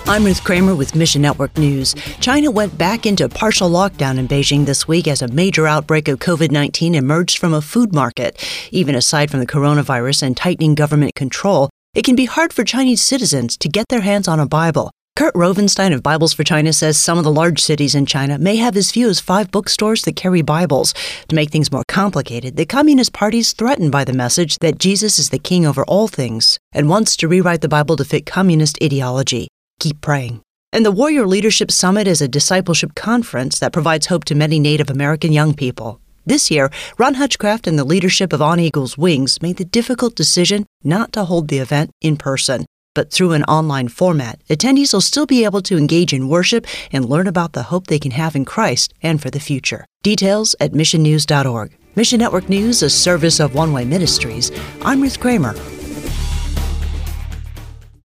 I'm Ruth Kramer with Mission Network News. China went back into partial lockdown in Beijing this week as a major outbreak of COVID-19 emerged from a food market. Even aside from the coronavirus and tightening government control, it can be hard for Chinese citizens to get their hands on a Bible. Kurt Rovenstein of Bibles for China says some of the large cities in China may have as few as 5 bookstores that carry Bibles. To make things more complicated, the Communist Party is threatened by the message that Jesus is the king over all things and wants to rewrite the Bible to fit communist ideology. Keep praying. And the Warrior Leadership Summit is a discipleship conference that provides hope to many Native American young people. This year, Ron Hutchcraft and the leadership of On Eagle's Wings made the difficult decision not to hold the event in person, but through an online format. Attendees will still be able to engage in worship and learn about the hope they can have in Christ and for the future. Details at missionnews.org. Mission Network News, a service of One Way Ministries. I'm Ruth Kramer.